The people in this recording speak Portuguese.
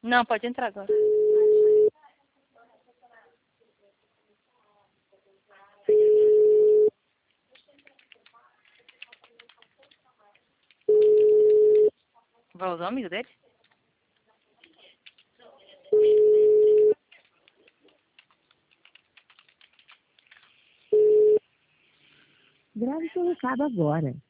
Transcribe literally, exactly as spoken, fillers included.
Não, pode entrar agora. Vai usar o amigo dele? Grave seu recado agora.